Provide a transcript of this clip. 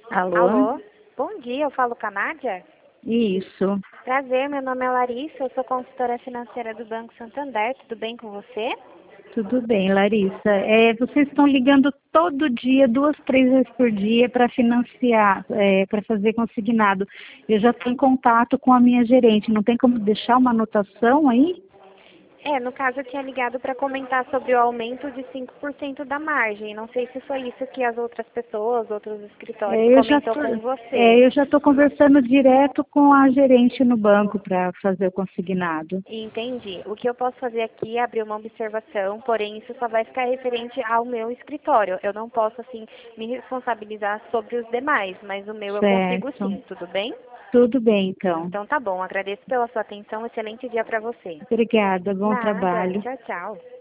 Alô? Alô? Bom dia, eu falo com a Nádia? Isso. Prazer, meu nome é Larissa, eu sou consultora financeira do Banco Santander, tudo bem com você? Tudo bem, Larissa. Vocês estão ligando todo dia, 2, 3 vezes por dia para financiar, para fazer consignado. Eu já estou em contato com a minha gerente. Não tem como deixar uma anotação aí? No caso eu tinha ligado para comentar sobre o aumento de 5% da margem. Não sei se foi isso que as outras pessoas, outros escritórios É, eu já comentou tô, com você. eu já estou conversando direto com a gerente no banco para fazer o consignado. Entendi. O que eu posso fazer aqui é abrir uma observação, porém isso só vai ficar referente ao meu escritório. Eu não posso, assim, me responsabilizar sobre os demais, mas o meu eu consigo Certo. sim, tudo bem? Tudo bem, então. Então tá bom, agradeço pela sua atenção, excelente dia para você. Obrigada, bom Nada, trabalho. tchau, tchau.